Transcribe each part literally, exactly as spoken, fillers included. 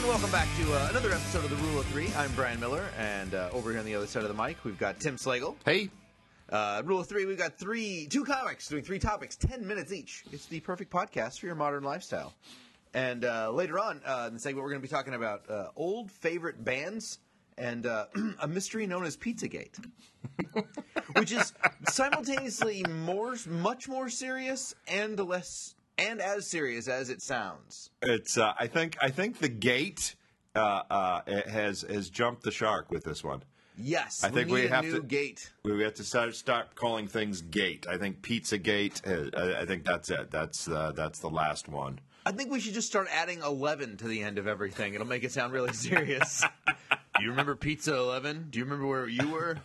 welcome back to uh, another episode of The Rule of Three. I'm Brian Miller, and uh, over here on the other side of the mic, we've got Tim Slagle. Hey. Uh, Rule of Three, we've got three, two comics doing three topics, ten minutes each. It's the perfect podcast for your modern lifestyle. And uh, later on uh, in the segment, we're going to be talking about uh, old favorite bands and uh, a mystery known as Pizzagate, which is simultaneously more, much more serious and less, and as serious as it sounds. It's. Uh, I think. I think the gate uh, uh, has has jumped the shark with this one. Yes, I think we, need we a have new to gate. We have to start start calling things gate. I think Pizzagate. Uh, I, I think that's it. That's uh, that's the last one. I think we should just start adding eleven to the end of everything. It'll make it sound really serious. Do you remember Pizza eleven? Do you remember where you were?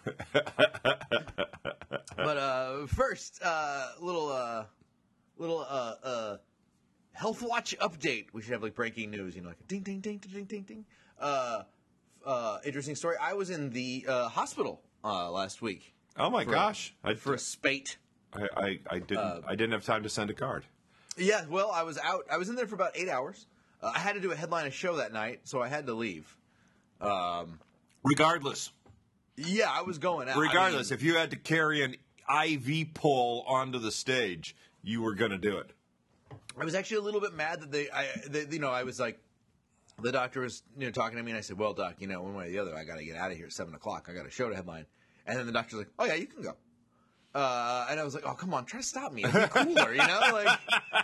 But uh, first, uh, little uh, little uh, uh, Health Watch update. We should have like breaking news. You know, like a ding, ding, ding, ding, ding, ding, ding. Uh, uh, interesting story. I was in the uh, hospital uh, last week. Oh my for, gosh! I, for a spate. I, I, I didn't. Uh, I didn't have time to send a card. Yeah, well, I was out. I was in there for about eight hours. Uh, I had to do a headline a show that night, so I had to leave. Um, Regardless. Yeah, I was going out. Regardless, I mean, if you had to carry an I V pole onto the stage, you were going to do it. I was actually a little bit mad that they, I, they, you know, I was like, the doctor was, you know, talking to me, and I said, "Well, doc, you know, one way or the other, I got to get out of here at seven o'clock. I got a show to headline." And then the doctor's like, "Oh yeah, you can go." Uh, and I was like, "Oh, come on, try to stop me. It'd be cooler, you know, like."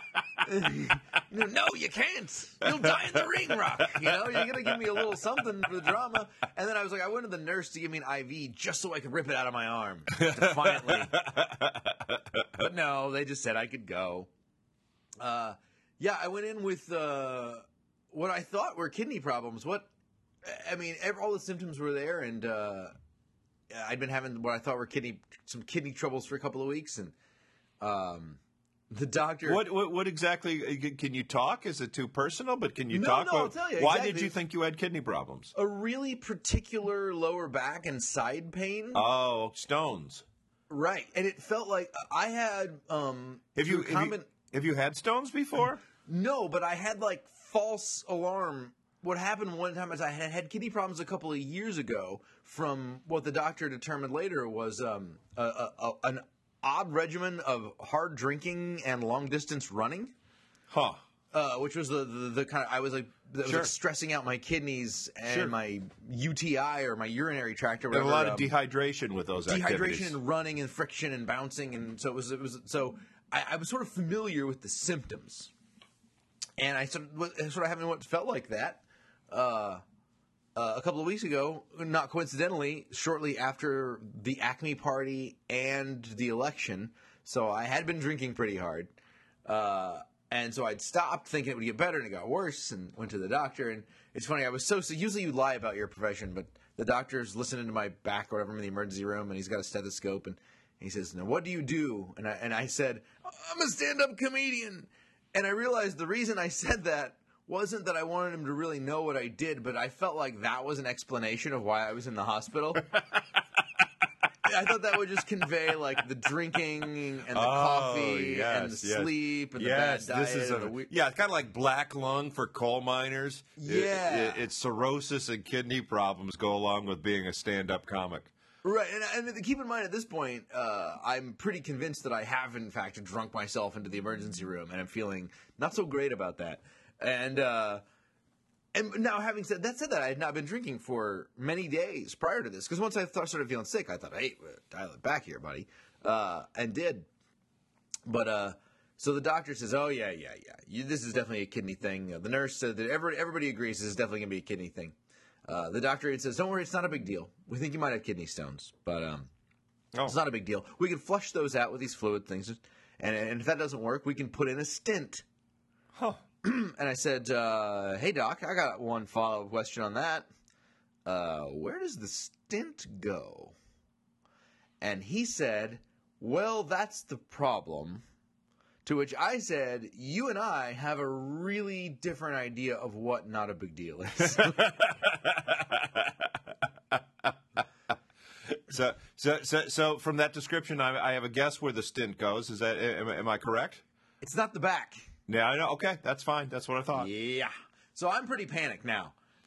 No, you can't. You'll die in the ring, Rock. You know, you're gonna give me a little something for the drama. And then I was like, I wanted the nurse to give me an I V just so I could rip it out of my arm defiantly. But no, they just said I could go. Uh, yeah, I went in with uh, what I thought were kidney problems. What I mean, every, all the symptoms were there, and uh, I'd been having what I thought were kidney some kidney troubles for a couple of weeks, and um. The doctor. What, what what exactly? Can you talk? Is it too personal? But can you no, talk? No, Well, I'll tell you. Why exactly. did you think you had kidney problems? A really particular lower back and side pain. Oh, stones. Right, and it felt like I had. Um, have you, have, you have you had stones before? No, but I had like false alarm. What happened one time is I had had kidney problems a couple of years ago from what the doctor determined later was um, a, a, a, an odd regimen of hard drinking and long distance running. Huh. Uh, which was the, the, the kind of, I was like, that was sure. like stressing out my kidneys and sure. my U T I or my urinary tract or whatever. There's a lot um, of dehydration with those dehydration activities. and running and friction and bouncing. And so it was, it was, so I, I was sort of familiar with the symptoms. And I sort of, sort of having what felt like that, uh, Uh, a couple of weeks ago, not coincidentally, shortly after the Acme party and the election. So I had been drinking pretty hard. Uh, and so I'd stopped thinking it would get better, and it got worse, and went to the doctor. And it's funny, I was so, so usually you lie about your profession, but the doctor's listening to my back or whatever in the emergency room, and he's got a stethoscope, and he says, "Now, what do you do?" And I, and I said, "I'm a stand-up comedian." And I realized the reason I said that wasn't that I wanted him to really know what I did, but I felt like that was an explanation of why I was in the hospital. I thought that would just convey like the drinking and the oh, coffee yes, and the yes. sleep and yes, the bad diet. This is and a, the we- yeah, it's kind of like black lung for coal miners. It- Yeah. it, it's cirrhosis and kidney problems go along with being a stand-up comic. Right, and, and keep in mind at this point, uh, I'm pretty convinced that I have in fact drunk myself into the emergency room, and I'm feeling not so great about that. And uh, and now, having said that, said that I had not been drinking for many days prior to this, because once I th- started feeling sick, I thought, "Hey, dial it back here, buddy," uh, and did. But uh, so the doctor says, "Oh yeah, yeah, yeah, you, this is definitely a kidney thing." Uh, the nurse said that every, everybody agrees this is definitely going to be a kidney thing. Uh, the doctor says, "Don't worry, it's not a big deal. We think you might have kidney stones, but um, oh. it's not a big deal. We can flush those out with these fluid things, and, and if that doesn't work, we can put in a stent." Huh. And I said, uh, "Hey, doc, I got one follow-up question on that. Uh, where does the stent go?" And he said, "Well, that's the problem." To which I said, "You and I have a really different idea of what not a big deal is." so, so, so, so, from that description, I, I have a guess where the stint goes. Is that am, am I correct? It's not the back. Yeah, I know. Okay, that's fine. That's what I thought. Yeah. So I'm pretty panicked now.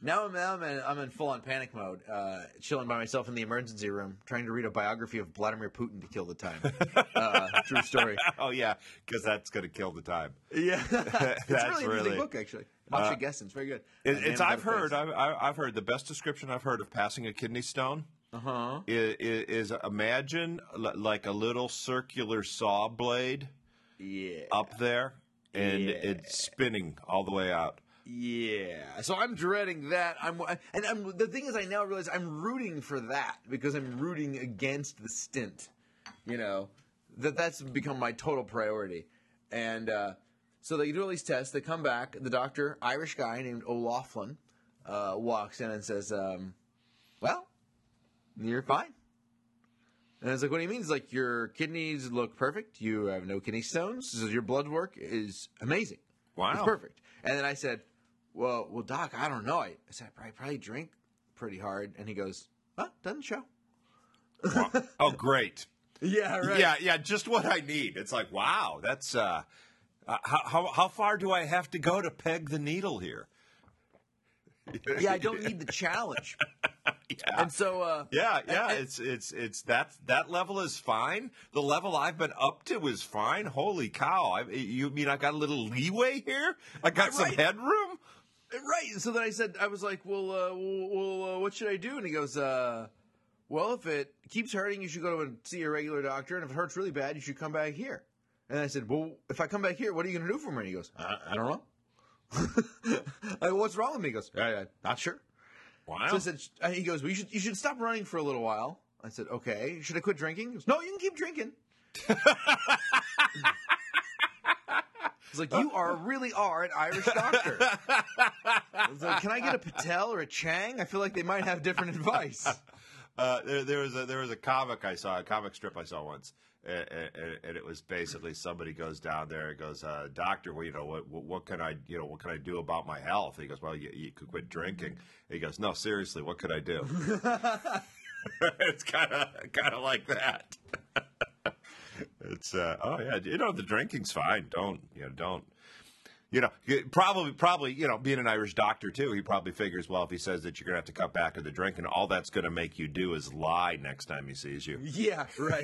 Now I'm, now I'm in, I'm in full-on panic mode, uh, chilling by myself in the emergency room, trying to read a biography of Vladimir Putin to kill the time. uh, true story. Oh, yeah, because that's going to kill the time. Yeah. It's a That's really interesting really- book, actually. Masha Uh, Gessen. It's very good. It, Uh, it's Man I've Without a heard Face. I've, I- I've heard the best description I've heard of passing a kidney stone Uh-huh. is, is imagine li- like a little circular saw blade Yeah. up there and Yeah. it's spinning all the way out. Yeah, so I'm dreading that. I'm and I'm, the thing is, I now realize I'm rooting for that because I'm rooting against the stint. You know, that that's become my total priority. And uh, so they do all these tests. They come back. The doctor, Irish guy named O'Laughlin, uh, walks in and says, um, "Well, you're fine." And I was like, "What do you mean?" He's like, "Your kidneys look perfect. You have no kidney stones. He says, your blood work is amazing. Wow. It's perfect." And then I said, Well, well, Doc, I don't know. I, I said, I probably, probably drink pretty hard. And he goes, huh, doesn't show. Wow. Oh, great. Yeah, right. Yeah, yeah, just what I need. It's like, wow, that's uh, uh how, how how far do I have to go to peg the needle here? Yeah, I don't need the challenge. Yeah. And so, uh, Yeah, yeah, and- it's it's it's that that level is fine. The level I've been up to is fine. Holy cow! I, you mean I got a little leeway here? I got some Right. headroom. right. So then I said, I was like, well, uh, well, well uh, what should I do? And he goes, uh, well, if it keeps hurting, you should go to a, see a regular doctor. And if it hurts really bad, you should come back here. And I said, well, if I come back here, what are you going to do for me? And he goes, I, I don't know. I go, what's wrong with me? He goes, I, I, not sure. Wow. So I said, uh, he goes, well, you should, you should stop running for a little while. I said, okay. Should I quit drinking? He goes, no, you can keep drinking. It's like, you are really are an Irish doctor. I was like, can I get a Patel or a Chang? I feel like they might have different advice. Uh, there, there was a there was a comic I saw, a comic strip I saw once, and, and, and it was basically somebody goes down there and goes, uh, "Doctor, well, you know, what, what what can I, you know, what can I do about my health?" He goes, "Well, you, you could quit drinking." He goes, "No, seriously, what could I do?" It's kind of kind of like that. It's uh, oh yeah, you know, the drinking's fine. Don't you know? Don't. You know, probably, probably, you know, being an Irish doctor too, he probably figures, well, if he says that you're going to have to cut back on the drinking, all that's going to make you do is lie next time he sees you. Yeah, right.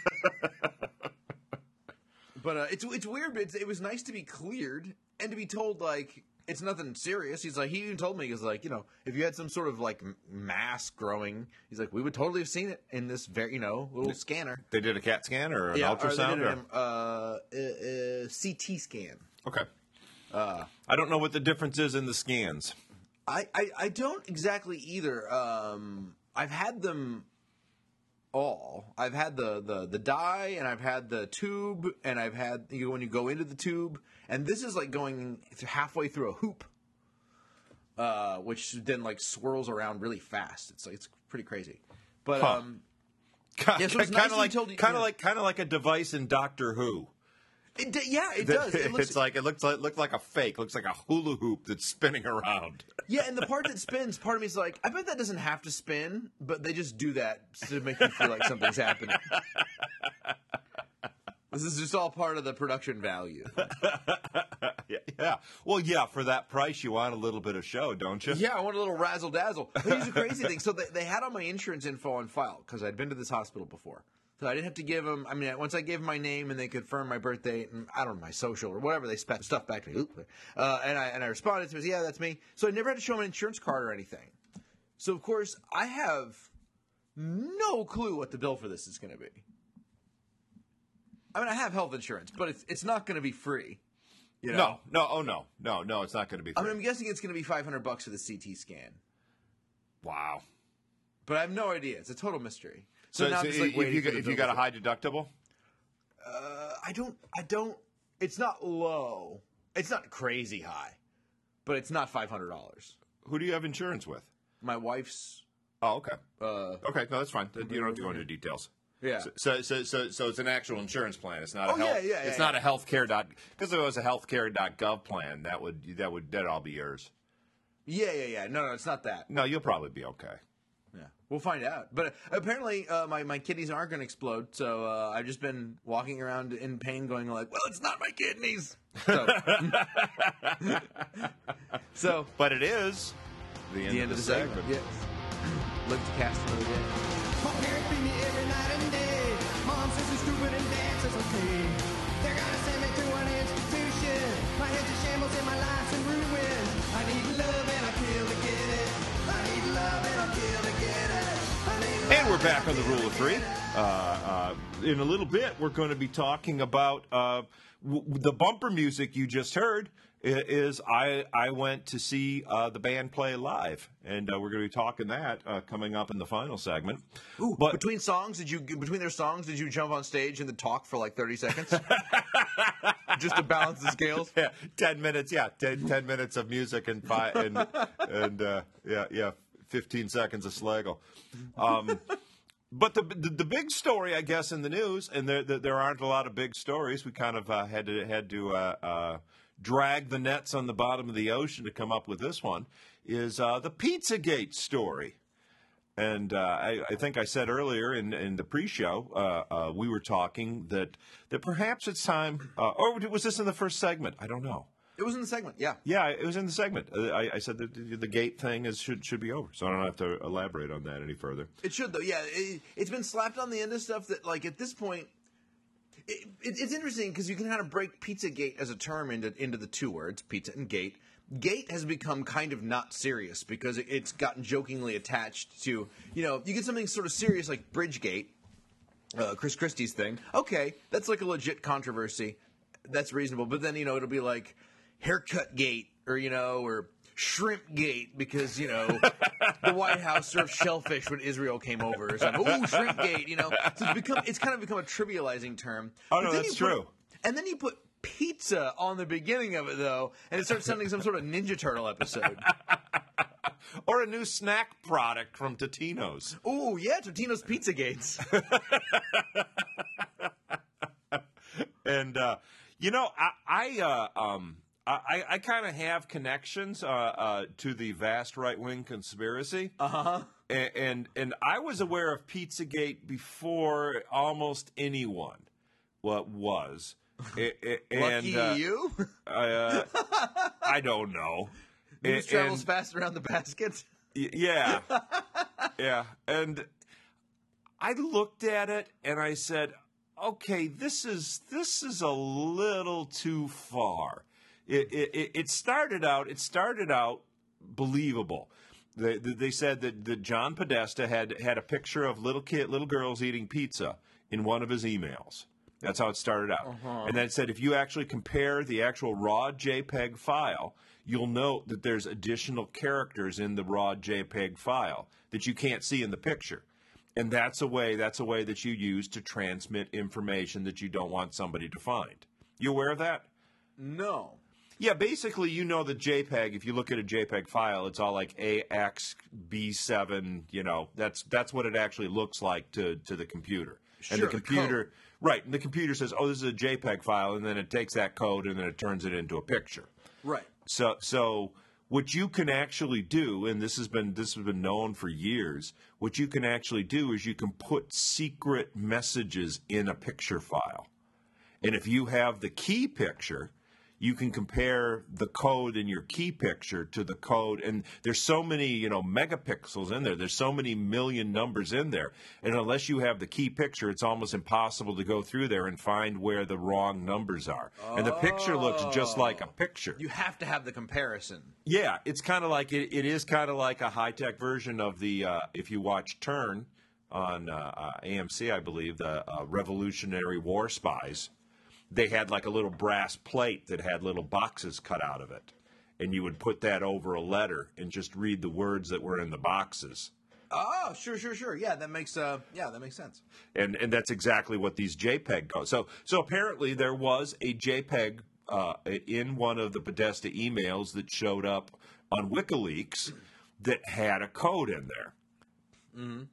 But uh, it's it's weird, but it's, it was nice to be cleared and to be told, like, it's nothing serious. He's like, he even told me, he was like, you know, if you had some sort of, like, m- mass growing, he's like, we would totally have seen it in this, very, you know, little scanner. They did a CAT scan or an Yeah, or they ultrasound? did Or an, uh, uh, uh, C T scan. Okay. Uh, I don't know what the difference is in the scans. I, I, I don't exactly either. Um, I've had them all. I've had the, the, the dye, and I've had the tube, and I've had you know, when you go into the tube, and this is like going th- halfway through a hoop, uh, which then like swirls around really fast. It's like it's pretty crazy. But Huh. um, Kind Yeah, so it's nice of that like, you told- kind of yeah. like, kind of like a device in Doctor Who. it, d- yeah, it does. It looks, It's like it looks like looks like a fake. Looks like a hula hoop that's spinning around. yeah, and the part that spins, part of me is like, I bet that doesn't have to spin, but they just do that to make you feel like something's happening. This is just all part of the production value. Yeah, yeah. Well, yeah. For that price, you want a little bit of show, don't you? Yeah, I want a little razzle dazzle. But here's the crazy thing: so they, they had all my insurance info on file because I'd been to this hospital before, so I didn't have to give them. I mean, once I gave them my name and they confirmed my birth date and I don't know my social or whatever, they spat stuff back to me. Oop. Uh, and I and I responded to it. Yeah, that's me. So I never had to show them an insurance card or anything. So of course I have no clue what the bill for this is going to be. I mean, I have health insurance, but it's it's not going to be free. You know? No, no, oh no, no, no. It's not going to be. I Free. mean, I'm guessing it's going to be five hundred bucks for the C T scan, Wow. but I have no idea. It's a total mystery. So, So, now so I'm just like if waiting you for got, the if you bill got a to- high deductible, uh, I don't, I don't. It's not low. It's not crazy high, but it's not five hundred dollars. who do you have insurance with? My wife's. Oh, okay. Uh, Okay, no, that's fine. You don't have to go into details. yeah. So, so, so, so it's an actual insurance plan. It's not a Oh, health. yeah, yeah, It's yeah, not a healthcare dot. Because if it was a healthcare dot gov plan, that would that would that all be yours. Yeah, yeah, yeah. No, no, it's not that. No, you'll probably be okay. Yeah, we'll find out. But apparently, uh, my my kidneys aren't going to explode. So uh, I've just been walking around in pain, going like, "Well, it's not my kidneys." So, so But it is. the end the of end the, of the segment. segment. Yeah. Live to cast another day. My parents beat me every night and day. Mom says I'm stupid and dad says I'm okay. They're gonna send me to an institution. My head's a shambles and my life's in ruin. I need love and I'll kill to get it. I need love and I'll kill to get it. I need love And we're back on the Rule of Three. Uh, uh, in a little bit, we're going to be talking about uh, w- the bumper music you just heard. i- Is I I went to see uh, the band play live, and uh, we're going to be talking that uh, coming up in the final segment. Ooh, But between songs, did you between their songs, did you jump on stage and then talk for like thirty seconds, just to balance the scales? yeah, ten minutes, yeah, ten, ten minutes of music and five and and uh, yeah, yeah, fifteen seconds of Slagle. Um, But the, the the big story, I guess, in the news, and there there, there aren't a lot of big stories. We kind of uh, had to had to uh, uh, drag the nets on the bottom of the ocean to come up with this one. Is uh, the Pizzagate story, and uh, I, I think I said earlier in, in the pre-show uh, uh, we were talking that that perhaps it's time, uh, or was this in the first segment? I don't know. It was in the segment, yeah. Yeah, it was in the segment. Uh, I, I said that the, the gate thing is should should be over, so I don't have to elaborate on that any further. It should, though. Yeah, it, it's been slapped on the end of stuff that, like, at this point, it, it, it's interesting because you can kind of break Pizzagate as a term into into the two words, pizza and gate. Gate has become kind of not serious because it, it's gotten jokingly attached to, you know, you get something sort of serious like Bridgegate, uh, Chris Christie's thing. Okay, that's like a legit controversy. That's reasonable. But then, you know, it'll be like Haircut Gate or, you know, or Shrimp Gate because, you know, the White House served shellfish when Israel came over or something. Ooh, Shrimp Gate, you know. So it's become it's kind of become a trivializing term. Oh, But no, then that's you put- true. And then you put pizza on the beginning of it, though, and it starts sounding some sort of Ninja Turtle episode. Or a new snack product from Totino's. Ooh, yeah, Totino's Pizza Gates. And uh, you know, I I uh, um I, I kind of have connections uh, uh, to the vast right wing conspiracy. Uh huh. And, and and I was aware of Pizzagate before almost anyone. What was. A- a- Lucky and, uh, you. uh, I don't know. News And- travels and- fast around the basket. Y- Yeah. Yeah. And I looked at it and I said, okay, this is this is a little too far. It it, it started out it started out believable. They, they said that, that John Podesta had had a picture of little kid little girls eating pizza in one of his emails. That's how it started out. Uh-huh. And then it said if you actually compare the actual raw JPEG file, you'll note that there's additional characters in the raw JPEG file that you can't see in the picture. And that's a way that's a way that you use to transmit information that you don't want somebody to find. You aware of that? No. Yeah, basically you know the JPEG, if you look at a JPEG file, it's all like A X B seven, you know, that's that's what it actually looks like to, to the computer. And Sure, the the computer code. right, and the computer says, "Oh, this is a JPEG file," and then it takes that code and then it turns it into a picture. Right. So, so what you can actually do, and this has been this has been known for years, what you can actually do is you can put secret messages in a picture file, and if you have the key picture, you can compare the code in your key picture to the code, and there's so many, you know, megapixels in there. There's so many million numbers in there, and unless you have the key picture, it's almost impossible to go through there and find where the wrong numbers are. And the picture looks just like a picture. You have to have the comparison. Yeah, it's kind of like it, it is kind of like a high tech version of the uh, if you watch Turn on uh, uh, A M C, I believe, the uh, Revolutionary War Spies. They had like a little brass plate that had little boxes cut out of it, and you would put that over a letter and just read the words that were in the boxes. Oh, sure, sure, sure. Yeah, that makes uh, yeah, that makes sense. And and that's exactly what these JPEG go. So so apparently there was a JPEG uh, in one of the Podesta emails that showed up on WikiLeaks that had a code in there. Mm-hmm.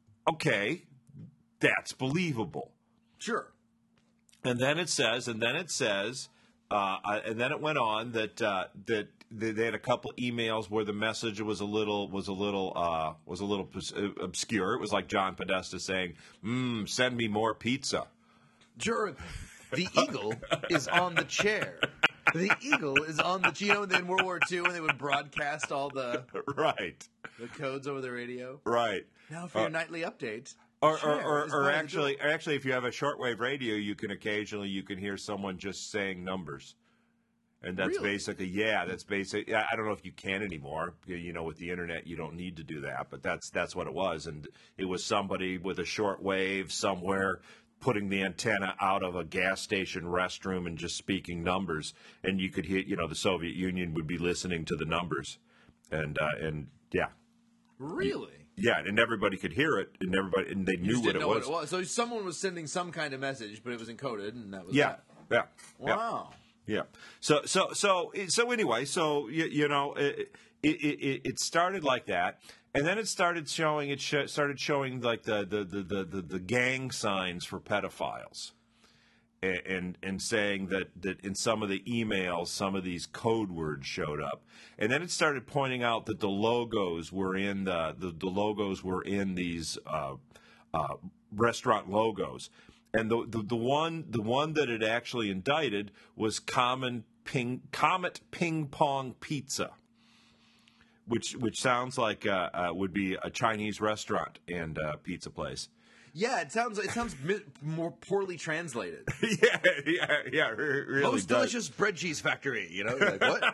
Okay, that's believable. Sure. And then it says, and then it says, uh, and then it went on that uh, that they had a couple emails where the message was a little was a little uh, was a little obscure. It was like John Podesta saying, mm, "Send me more pizza." Sure. The eagle is on the chair. The eagle is on the, you know, in World War Two when they would broadcast all the Right. the codes over the radio. Right. Now for your Uh, nightly update. Or, or, Cher or, is or by the actually, door. actually, if you have a shortwave radio, you can occasionally you can hear someone just saying numbers, and that's Really? basically yeah, that's basic. Yeah, I don't know if you can anymore. You you know, with the internet, you don't need to do that, but that's that's what it was, and it was somebody with a shortwave somewhere putting the antenna out of a gas station restroom and just speaking numbers, and you could hear. You know, the Soviet Union would be listening to the numbers, and uh, and yeah. Really? Yeah, and everybody could hear it, and everybody and they You knew just what didn't it know was. what it was. So someone was sending some kind of message, but it was encoded, and that was Yeah, that. yeah, yeah, Wow. yeah. So, so, so, so anyway, so you, you know, it, it it it started like that, and then it started showing it sh- started showing like the the, the the the the gang signs for pedophiles. And, and and saying that, that in some of the emails, some of these code words showed up, and then it started pointing out that the logos were in the the, the logos were in these uh, uh, restaurant logos, and the, the the one the one that it actually indicted was Common Ping Comet Ping Pong Pizza, which which sounds like uh, uh, would be a Chinese restaurant and uh, pizza place. Yeah, it sounds it sounds mi- more poorly translated. yeah, yeah, yeah. It really Most does. delicious bread cheese factory. You know, You're like what?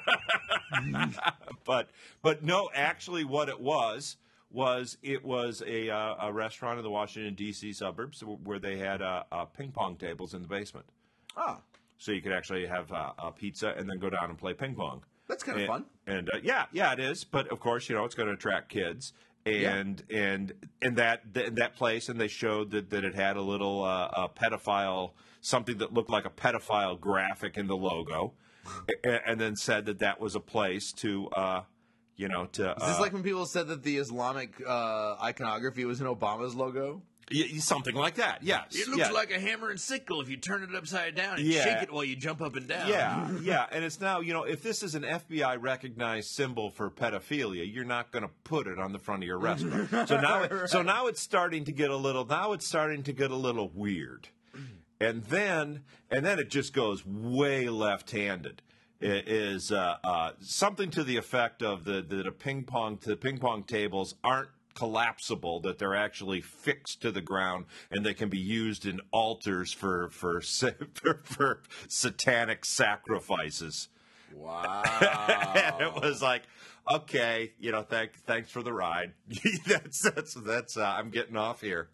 but but no, actually, what it was was it was a uh, a restaurant in the Washington D C suburbs where they had uh, uh, ping pong tables in the basement, Ah, so you could actually have uh, a pizza and then go down and play ping pong. that's kind of And- fun. And uh, yeah, yeah, it is. But of course, you know, it's going to attract kids. And and and that th- that place, and they showed that, that it had a little uh, a pedophile, something that looked like a pedophile graphic in the logo, and, and then said that that was a place to, uh, you know, to. Is this uh, like when people said that the Islamic uh, iconography was in Obama's logo? y- y- something like that? Yes. It looks yeah. like a hammer and sickle if you turn it upside down and Yeah. shake it while you jump up and down. Yeah, yeah, and it's now, you know, if this is an F B I recognized symbol for pedophilia, you're not going to put it on the front of your restaurant. So now, it, so now it's starting to get a little. Now it's starting to get a little weird, and then and then it just goes way left-handed. It is uh, uh, something to the effect of the the, the ping pong the ping pong tables aren't collapsible, that they're actually fixed to the ground and they can be used in altars for for sa- for, for satanic sacrifices. Wow. And it was like, okay, you know, thank thanks for the ride. that's that's that's uh, I'm getting off here.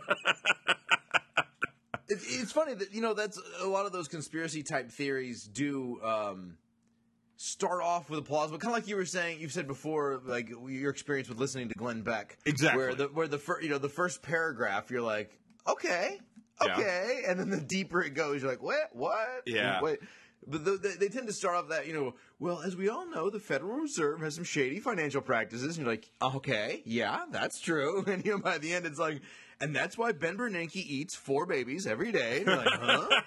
It, it's funny that you know that's a lot of those conspiracy type theories do um, start off with a plausible, kind of like you were saying, you've said before, like your experience with listening to Glenn Beck, Exactly. where the where the fir- you know the first paragraph you're like, okay, Yeah. okay, and then the deeper it goes, you're like, what, what, Yeah. wait. But the, they, they tend to start off that, you know, well, as we all know, the Federal Reserve has some shady financial practices. And you're like, okay, yeah, that's true. And you know, by the end, it's like, and that's why Ben Bernanke eats four babies every day. And you're like, huh?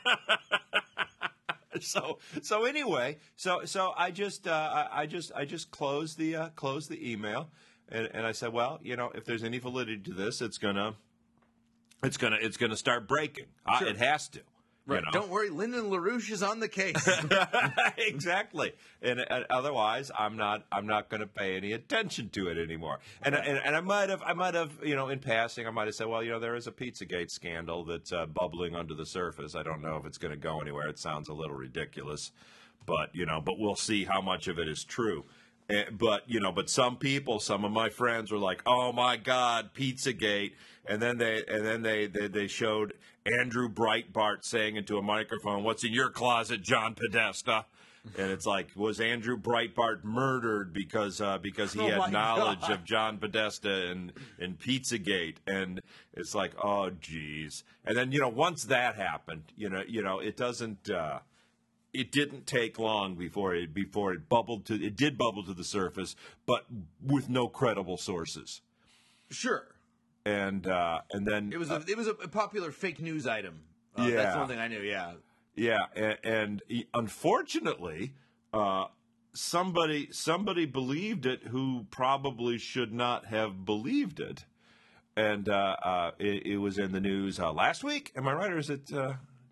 so so anyway, so so I just uh, I, I just I just closed the uh, closed the email, and, and I said, well, you know, if there's any validity to this, it's gonna it's gonna it's gonna start breaking. Uh, Sure. it has to. you know? Don't worry, Lyndon LaRouche is on the case. Exactly, and, and otherwise, I'm not. I'm not going to pay any attention to it anymore. And, and and I might have. I might have. You know, in passing, I might have said, well, you know, there is a Pizzagate scandal that's uh, bubbling under the surface. I don't know if it's going to go anywhere. It sounds a little ridiculous, but you know, but we'll see how much of it is true. Eh, but you know, but some people, some of my friends were like, "Oh my God, Pizzagate!" And then they, and then they, they, they showed Andrew Breitbart saying into a microphone, "What's in your closet, John Podesta?" And it's like, was Andrew Breitbart murdered because uh, because he Oh my had knowledge God. of John Podesta and and Pizzagate? And it's like, oh geez. And then you know, once that happened, you know, you know, it doesn't. Uh, It didn't take long before it before it bubbled to it did bubble to the surface, but with no credible sources. Sure. And uh, and then It was a, it was a popular fake news item. Uh, Yeah. That's one thing I knew, yeah. yeah, and, and he- unfortunately, uh, somebody somebody believed it who probably should not have believed it, and uh, uh, it, it was in the news uh, last week. Am I right, or is it uh,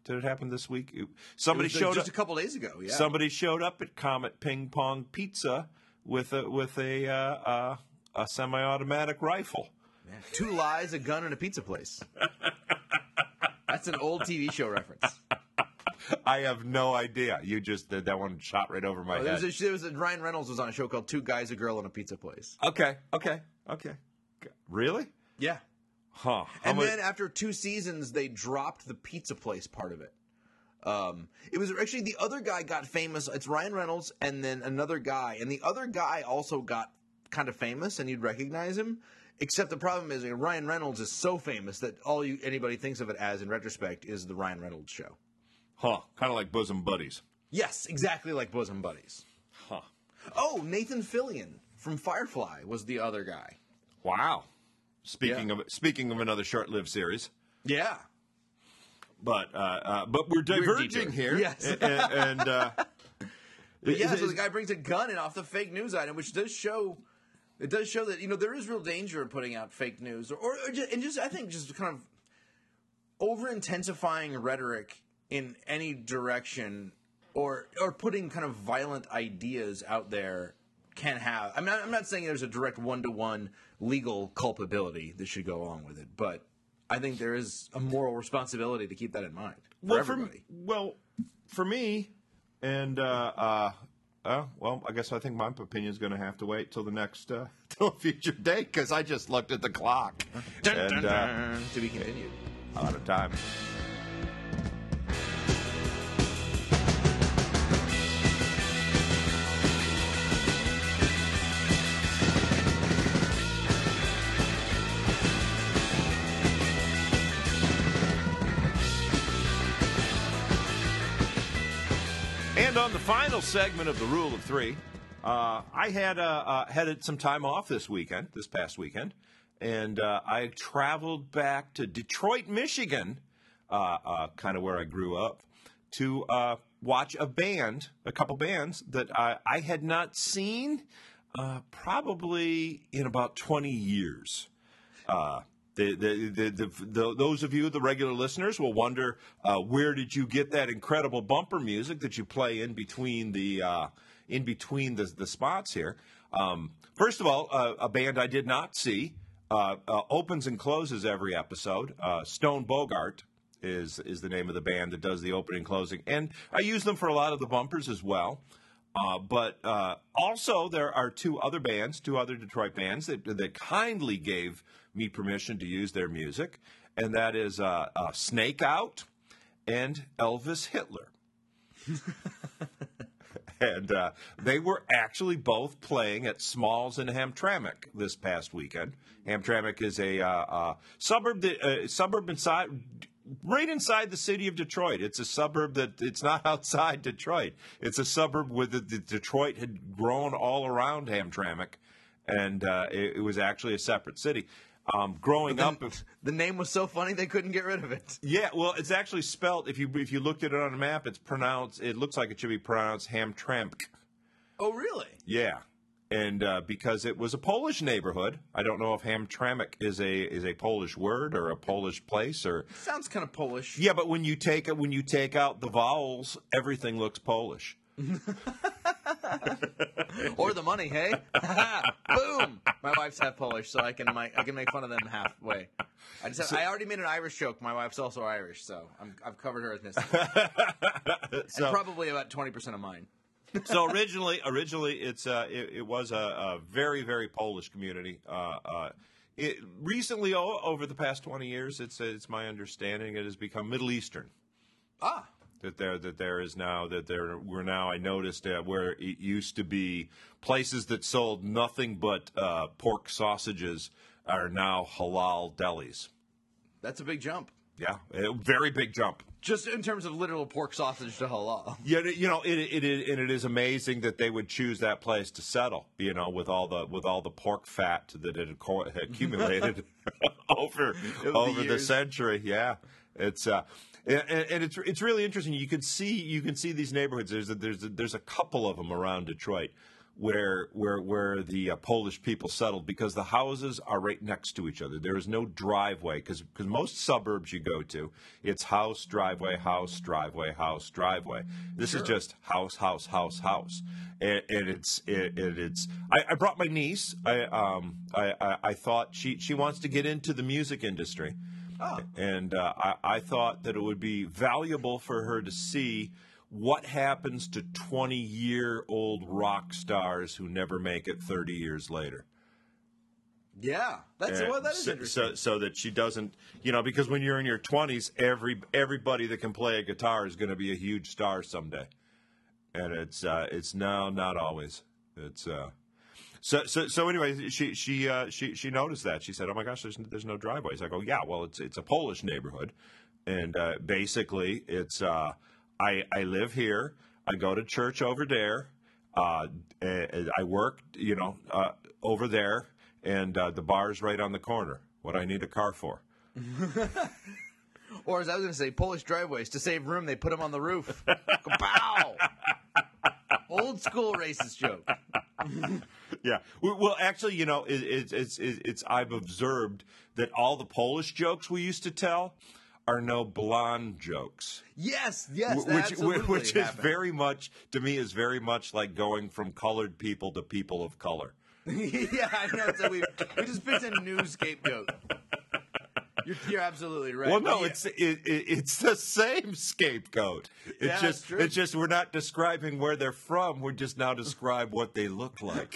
Did it happen this week? It- It somebody was, uh, showed just up. a couple days ago. Yeah. Somebody showed up at Comet Ping Pong Pizza with a with a uh, uh, a semi-automatic rifle. Yeah. Two lies, a gun, and a pizza place. That's an old T V show reference. I have no idea. You just did that one shot right over my Oh, there head. was a, there was a, Ryan Reynolds was on a show called Two Guys, a Girl, and a Pizza Place. Okay, okay, okay. Really? Yeah. Huh. How And many- then after two seasons, they dropped the pizza place part of it. Um, it was actually the other guy got famous. It's Ryan Reynolds and then another guy. And the other guy also got kind of famous, and you'd recognize him. Except the problem is, like, Ryan Reynolds is so famous that all you anybody thinks of it as, in retrospect, is the Ryan Reynolds show. huh. Kind of like bosom buddies. Yes, exactly like Bosom Buddies. Huh. Oh, Nathan Fillion from Firefly was the other guy. Wow. Speaking Yeah. of speaking of another short-lived series, Yeah. but uh, uh, but we're diverging detour. here. Yes. and, and uh, But yeah, is- so is- the guy brings a gun in off the fake news item, which does show, it does show that, you know, there is real danger in putting out fake news, or, or, or just, and just I think just kind of over intensifying rhetoric in any direction, or or putting kind of violent ideas out there can have. I mean, I'm not saying there's a direct one to one legal culpability that should go along with it, but I think there is a moral responsibility to keep that in mind for well, everybody. For, well, for me, and uh, uh, uh, well, I guess I think my opinion is going to have to wait till the next uh, till a future date because I just looked at the clock Dun, and dun, uh, dun. To be continued. out of time. And on the final segment of the Rule of Three, uh, I had uh, uh, had some time off this weekend, this past weekend, and uh, I traveled back to Detroit, Michigan, uh, uh, kind of where I grew up, to uh, watch a band, a couple bands that I, I had not seen uh, probably in about twenty years. Uh, the, the, the, the, the, those of you, the regular listeners, will wonder uh, where did you get that incredible bumper music that you play in between the uh, in between the, the spots here. Um, first of all, uh, a band I did not see uh, uh, opens and closes every episode. Uh, Stone Bogart is is the name of the band that does the opening and closing, and I use them for a lot of the bumpers as well. Uh, but uh, also, there are two other bands, two other Detroit bands that that kindly gave me permission to use their music, and that is uh, uh, Snake Out and Elvis Hitler. And uh, they were actually both playing at Smalls and Hamtramck this past weekend. Hamtramck is a uh, uh, suburb that uh, suburb inside. Right inside the city of Detroit. It's a suburb that it's not outside Detroit. It's a suburb where the, the Detroit had grown all around Hamtramck, and uh, it, it was actually a separate city. Um, growing Then up, the name was so funny they couldn't get rid of it. yeah, well, it's actually spelled. If you if you looked at it on a map, it's pronounced. It looks like it should be pronounced Hamtramck. Oh, really? Yeah, and uh, because it was a Polish neighborhood, I don't know if Hamtramck is a is a Polish word or a Polish place or. Sounds kind of Polish. Yeah, but when you take when you take out the vowels, everything looks Polish. Or the money, hey? Boom! My wife's half Polish, so I can my, I can make fun of them halfway. I just have, I already made an Irish joke. My wife's also Irish, so I'm, I've covered her ethnicity. So, And probably about twenty percent of mine. so originally, originally it's uh, it, it was a, a very very Polish community. Uh, uh, it, recently, o- over the past twenty years, it's it's my understanding it has become Middle Eastern. Ah, That there that there is now that there we're now I noticed uh, where it used to be places that sold nothing but uh, pork sausages are now halal delis. that's a big jump. Yeah, a very big jump. Just in terms of literal pork sausage to halal. Yeah, you know, it it is and it is amazing that they would choose that place to settle. You know, with all the with all the pork fat that had acco- had accumulated over the over the years. century. Yeah, it's uh, and, and it's it's really interesting. You can see you can see these neighborhoods. There's a, there's a, there's a couple of them around Detroit where where where the uh, Polish people settled, because the houses are right next to each other. There is no driveway, because because most suburbs you go to, it's house, driveway, house, driveway, house, driveway. This Sure. is just house, house, house, house, and, and it's it, it, it's. I, I brought my niece. I um I, I I thought she she wants to get into the music industry, Oh. and uh, I I thought that it would be valuable for her to see what happens to twenty-year-old rock stars who never make it thirty years later. Yeah, that's And well, that is so, interesting. so, so that she doesn't, you know, because when you're in your twenties, every everybody that can play a guitar is going to be a huge star someday, and it's uh, it's now not always. It's uh, so so so anyway. She she uh, she she noticed that. She said, "Oh my gosh, there's there's no driveways." I go, "Yeah, well, it's it's a Polish neighborhood, and uh, basically it's." Uh, I, I live here. I go to church over there. Uh, and I work, you know, uh, over there, and uh, the bar's right on the corner. What I need a car for? Or as I was going to say, Polish driveways. To save room, they put them on the roof. Pow! Old school racist joke. Yeah. Well, well, actually, you know, it, it, it's it's it's I've observed that all the Polish jokes we used to tell are no blonde jokes. Yes, yes, Wh- that which absolutely which is happened. very much, to me, is very much like going from colored people to people of color. Yeah, I know. So we we just picked a new scapegoat. You're, you're absolutely right. Well, no, Yeah. it's it, it, it's the same scapegoat. It's Yeah, just that's true. it's just we're not describing where they're from. We just now describe what they look like.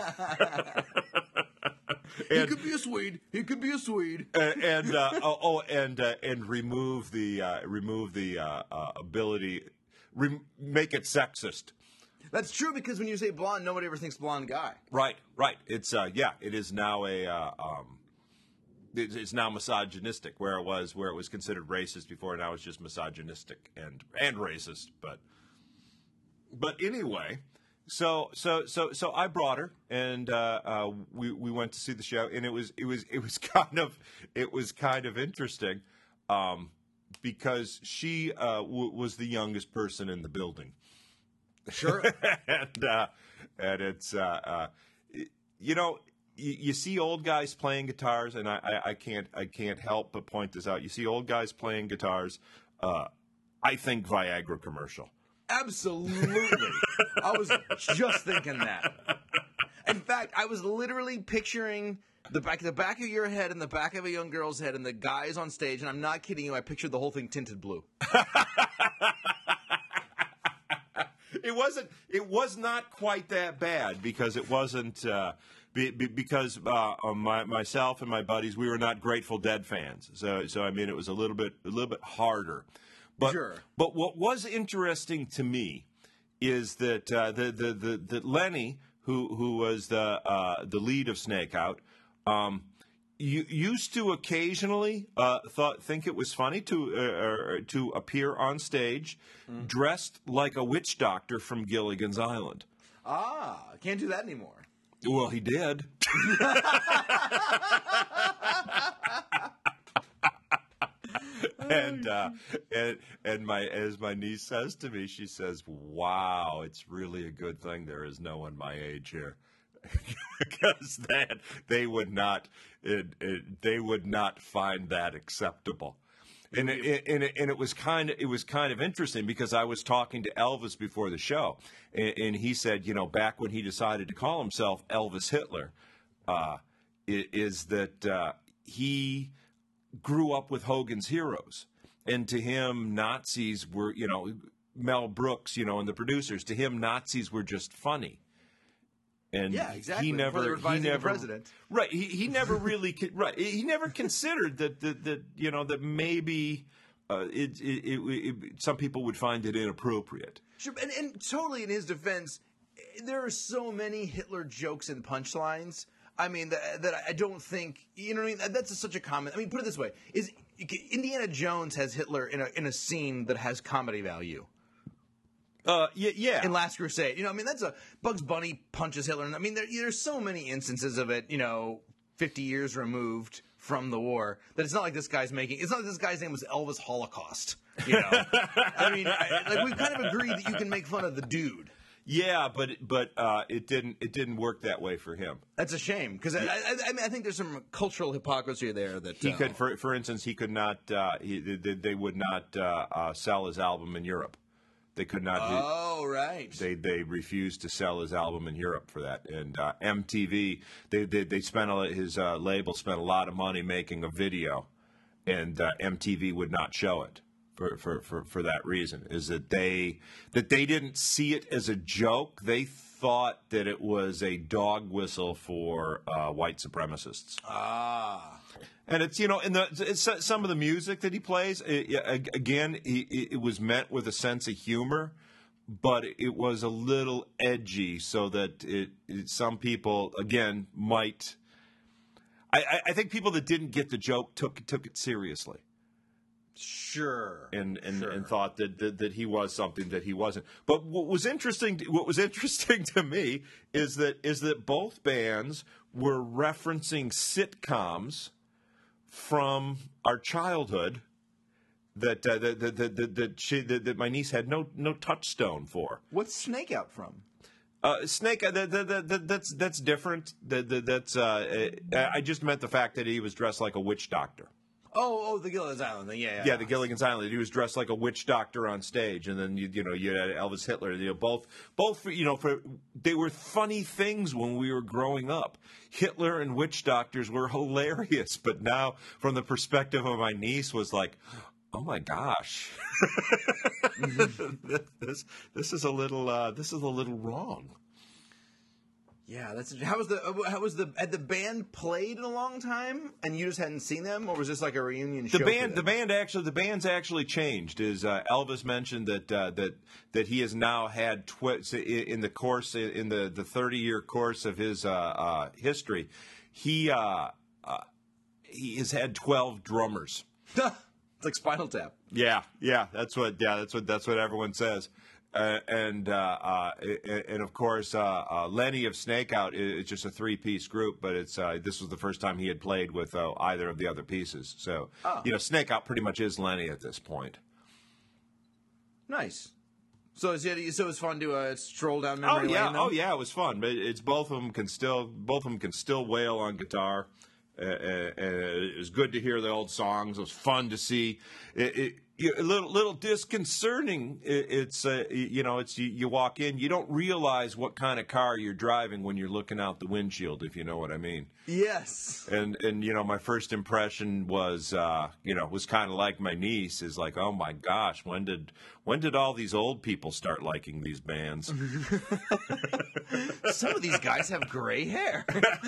He and could be a Swede. He could be a Swede. and, and uh, oh, oh, and uh, and remove the uh, remove the uh, uh, ability, re- make it sexist. That's true, because when you say blonde, nobody ever thinks blonde guy. Right, right. It's uh, yeah. It is now a. Uh, um, it- it's now misogynistic, where it was where it was considered racist before. Now it's just misogynistic and and racist. But but anyway, so so so so I brought her, and uh, uh, we we went to see the show, and it was it was it was kind of it was kind of interesting, um, because she uh, w- was the youngest person in the building. Sure. and uh, and it's uh, uh, you know, you, you see old guys playing guitars, and I, I, I can't I can't help but point this out. You see old guys playing guitars. Uh, I think Viagra commercial. Absolutely. I was just thinking that. In fact, I was literally picturing the back the back of your head and the back of a young girl's head and the guys on stage, and I'm not kidding you, I pictured the whole thing tinted blue. It wasn't. It was not quite that bad, because it wasn't. Uh, be, be, because uh, my, myself and my buddies, we were not Grateful Dead fans. So, so I mean, it was a little bit, a little bit harder. But, Sure. But what was interesting to me is that uh, the, the the that Lenny, who who was the uh, the lead of Snake Out, um, you used to occasionally uh, thought think it was funny to uh, uh, to appear on stage dressed like a witch doctor from Gilligan's Island. Ah, can't do that anymore. Well, he did. and uh, and and my as my niece says to me, she says, "Wow, it's really a good thing there is no one my age here." Because that they would not it, it, they would not find that acceptable. And it, and, it, and it was kind of it was kind of interesting, because I was talking to Elvis before the show, and, and he said, you know, back when he decided to call himself Elvis Hitler, uh, i- is that uh, he grew up with Hogan's Heroes, and to him Nazis were, you know, Mel Brooks, you know, and the producers, to him Nazis were just funny. And Yeah, exactly. he Before never, they were he advising the never, president. right? He, he never really, con- right? He never considered that, that, that you know, that maybe uh, it, it, it, it, some people would find it inappropriate. Sure, and, and totally in his defense, there are so many Hitler jokes and punchlines. I mean, that, that I don't think, you know what I mean? That's such a comment. I mean, put it this way: is Indiana Jones has Hitler in a in a scene that has comedy value. Uh, yeah, yeah. In Last Crusade, you know, I mean, that's a Bugs Bunny punches Hitler. And I mean, there, there's so many instances of it, you know, fifty years removed from the war, that it's not like this guy's making. It's not like this guy's name was Elvis Holocaust. You know, I mean, I, like we kind of agreed that you can make fun of the dude. Yeah, but but uh, it didn't it didn't work that way for him. That's a shame because I, I, I mean I think there's some cultural hypocrisy there that He uh, could, for for instance, he could not. Uh, he, they, they would not uh, uh, sell his album in Europe. They could not. Oh, right. They they refused to sell his album in Europe for that. And uh, M T V, they they, they spent a, his uh, label spent a lot of money making a video, and uh, M T V would not show it for, for, for, for that reason. Is that they that they didn't see it as a joke. They thought that it was a dog whistle for uh, white supremacists. Ah. And it's, you know, in the it's some of the music that he plays, it, again, it, it was meant with a sense of humor, but it was a little edgy, so that it, it some people, again, might. I, I think people that didn't get the joke took took it seriously. Sure. And and, sure. and thought that, that that he was something that he wasn't. But what was interesting, what was interesting to me is that is that both bands were referencing sitcoms from our childhood that uh, that, that, that, that, that, she, that that my niece had no no touchstone for. What's Snake Out from? Uh, Snake, uh, that, that, that, that's that's different. That, that, that's uh, I just meant the fact that he was dressed like a witch doctor. Oh, oh, the Gilligan's Island thing. Yeah, yeah. Yeah, the Gilligan's Island. He was dressed like a witch doctor on stage, and then you you know you had Elvis Hitler. You know, both both you know for they were funny things when we were growing up. Hitler and witch doctors were hilarious, but now from the perspective of my niece was like, oh my gosh, this this is a little uh, this is a little wrong. Yeah, that's how was the how was the had the band played in a long time and you just hadn't seen them, or was this like a reunion show? The for band, them? the band actually, the band's actually changed. Is uh, Elvis mentioned that uh, that that he has now had twi- in the course in the the thirty year course of his uh, uh, history, he uh, uh, he has had twelve drummers. It's like Spinal Tap. Yeah, yeah, that's what yeah that's what that's what everyone says. Uh, and uh, uh, and of course, uh, uh, Lenny of Snake Out is just a three-piece group, but it's uh, this was the first time he had played with uh, either of the other pieces. So, oh. you know, Snake Out pretty much is Lenny at this point. Nice. So it's so it's fun to uh, stroll down Oh memory yeah, lane. Though? oh yeah, it was fun. But it's both of them can still both of them can still wail on guitar. Uh, uh, it was good to hear the old songs. It was fun to see. It, it, a little, little disconcerting. It, it's, uh, you know, it's you, you walk in, you don't realize what kind of car you're driving when you're looking out the windshield, if you know what I mean. Yes. And and you know, my first impression was, uh, you know, was kind of like my niece. Is like, oh my gosh, when did when did all these old people start liking these bands? Some of these guys have gray hair.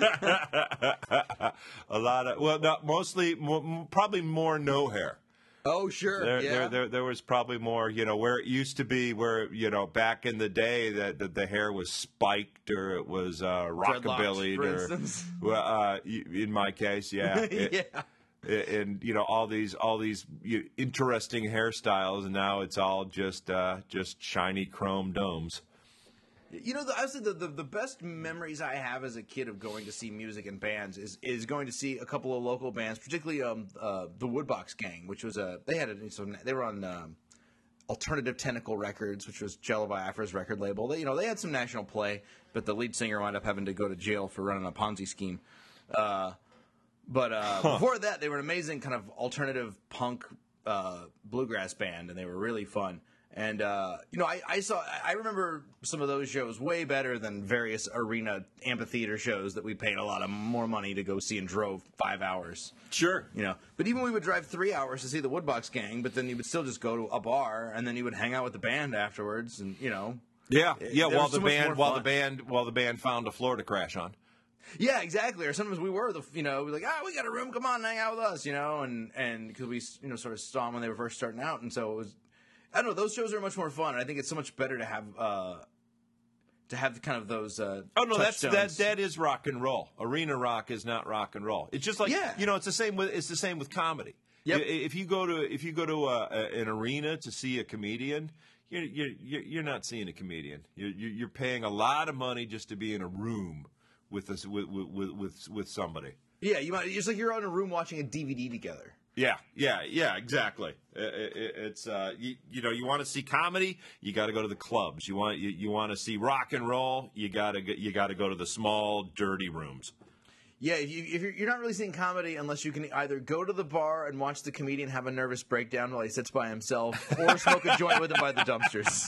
A lot of well, not mostly, mo- probably more no hair. Oh, sure. There, yeah. there, there, there was probably more, you know, where it used to be, where you know, back in the day, that the, the hair was spiked or it was uh, rockabilly, for or instance. well, uh, in my case, yeah, It- yeah. and you know, all these all these you, interesting hairstyles, and now it's all just uh, just shiny chrome domes. You know, the, I would the, the the best memories I have as a kid of going to see music and bands is is going to see a couple of local bands, particularly um uh, the Woodbox Gang, which was a they had a so they were on um, Alternative Tentacle Records, which was Jello Biafra's record label. They, you know, they had some national play, but the lead singer wound up having to go to jail for running a Ponzi scheme. Uh, but uh, huh. Before that, they were an amazing kind of alternative punk uh, bluegrass band, and they were really fun. And, uh, you know, I, I saw, I remember some of those shows way better than various arena amphitheater shows that we paid a lot of more money to go see and drove five hours. Sure. You know, but even we would drive three hours to see the Woodbox Gang, but then you would still just go to a bar and then you would hang out with the band afterwards and, you know. Yeah, yeah, while the so band, while the band, while the band found a floor to crash on. Yeah, exactly. Or sometimes we were the, you know, like, ah, we got a room, come on, hang out with us, you know, and, and because we, you know, sort of saw them when they were first starting out. And so it was, I don't know. Those shows are much more fun. I think it's so much better to have uh, to have kind of those. Uh, oh no, that's touchstones. that that is rock and roll. Arena rock is not rock and roll. It's just like yeah. you know, it's the same with it's the same with comedy. Yep. If you go to if you go to a, a, an arena to see a comedian, you're you're you're not seeing a comedian. You're you're paying a lot of money just to be in a room with us with with with with somebody. Yeah, you might. It's like you're in a room watching a D V D together. Yeah, yeah, yeah, exactly. It, it, it's uh, you, you know, you want to see comedy, you got to go to the clubs. You want you, you want to see rock and roll, you got to you got to go to the small, dirty rooms. Yeah, if, you, if you're, you're not really seeing comedy unless you can either go to the bar and watch the comedian have a nervous breakdown while he sits by himself, or smoke a joint with him by the dumpsters.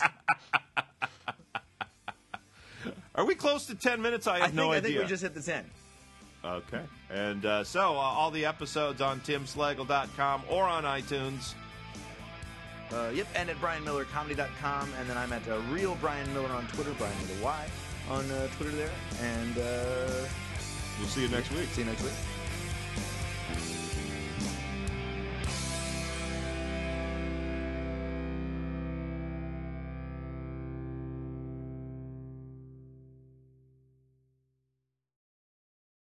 Are we close to ten minutes? I have I think, no I idea. think we just hit the ten. Okay. And uh, so uh, all the episodes on tim slagle dot com or on iTunes. Uh, yep, and at brian miller comedy dot com, and then I'm at uh, Real Brian Miller on Twitter, Brian with a Y on uh, Twitter there, and uh, We'll see you next week. see you next week.